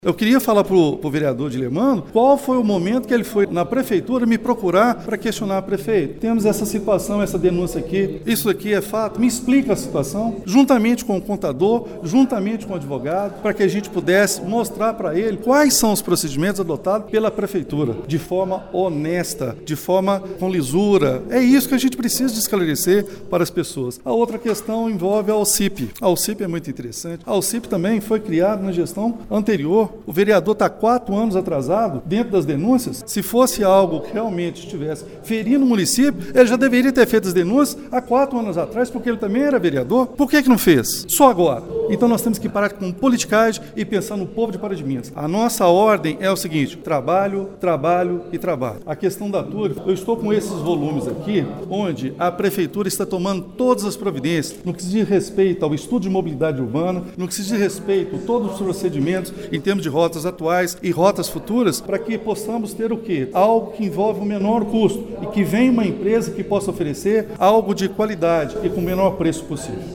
Eu queria falar para o vereador Dilemano qual foi o momento que ele foi na prefeitura me procurar para questionar o prefeito. Temos essa situação, essa denúncia aqui, isso aqui é fato, me explica a situação, juntamente com o contador, juntamente com o advogado, para que a gente pudesse mostrar para ele quais são os procedimentos adotados pela prefeitura, de forma honesta, de forma com lisura. É isso que a gente precisa de esclarecer para as pessoas. A outra questão envolve a OCIP. A OCIP é muito interessante. A OCIP também foi criada na gestão anterior. O vereador está 4 anos atrasado dentro das denúncias. Se fosse algo que realmente estivesse ferindo o município, ele já deveria ter feito as denúncias há 4 anos atrás, porque ele também era vereador. Por que não fez? Só agora. Então nós temos que parar com politicagem e pensar no povo de Pará de Minas. A nossa ordem é o seguinte: trabalho, trabalho e trabalho. A questão da TURF, eu estou com esses volumes aqui, onde a prefeitura está tomando todas as providências, no que se diz respeito ao estudo de mobilidade urbana, no que se diz respeito a todos os procedimentos em termos de rotas atuais e rotas futuras, para que possamos ter o quê? Algo que envolve o menor custo e que venha uma empresa que possa oferecer algo de qualidade e com o menor preço possível.